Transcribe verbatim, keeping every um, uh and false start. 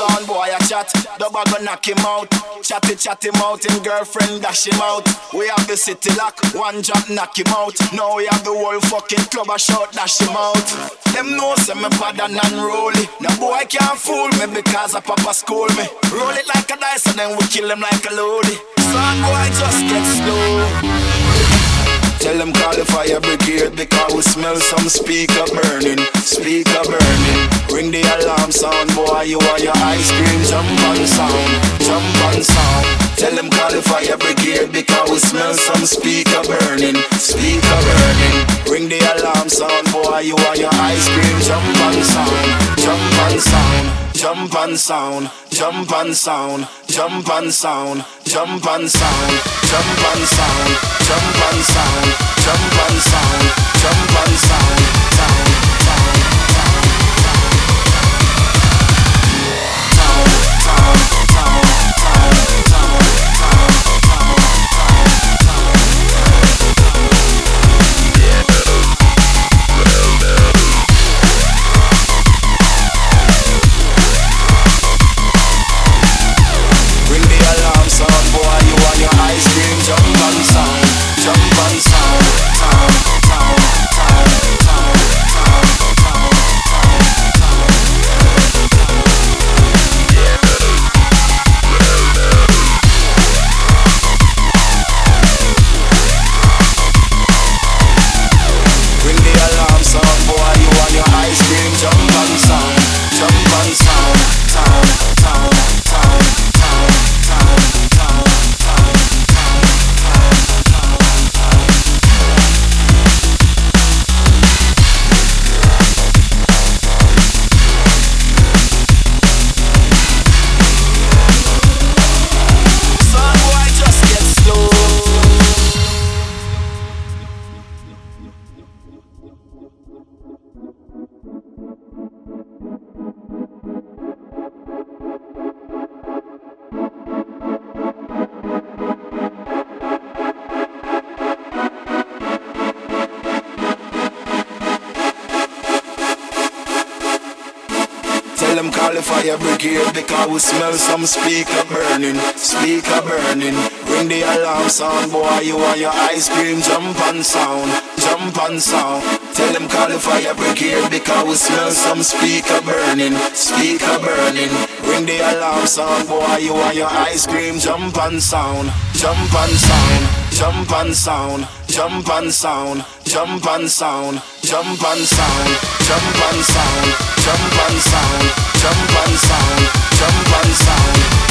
sound boy a chat. Dubba go knock him out. Chatty chat him out, him girlfriend dash him out. We have the city lock, one drop knock him out. Now we have the whole fucking club a shot dash him out. Them know say me bad and unruly. No boy can't fool me because a papa school me. Roll it like a dice and then we kill him like a loady. Sound boy just get slow. Tell them call the fire brigade because we smell some speaker burning, speaker burning. Ring the alarm sound, boy, you are your ice cream. Jump on sound, jump on sound. Tell them call the fire brigade because we smell some speaker burning, speaker burning. Ring the alarm sound, boy, you are your ice cream. Jump on sound, jump on sound. Jump on sound, jump on sound, jump on sound, jump on sound, jump on sound, jump on sound, jump on sound, jump on sound, sound, sound, Tell them call the fire brigade because we smell some speaker burning, speaker burning. Ring the alarm sound, boy, you are your ice cream. Jump on sound, jump on sound. Tell them call the fire brigade because we smell some speaker burning, speaker burning. Ring the alarm sound, boy, you are your ice cream. Jump on sound, jump on sound, jump on sound, jump on sound, jump on sound, jump on sound, jump on sound, jump on sound, jump on sound, jump on sound.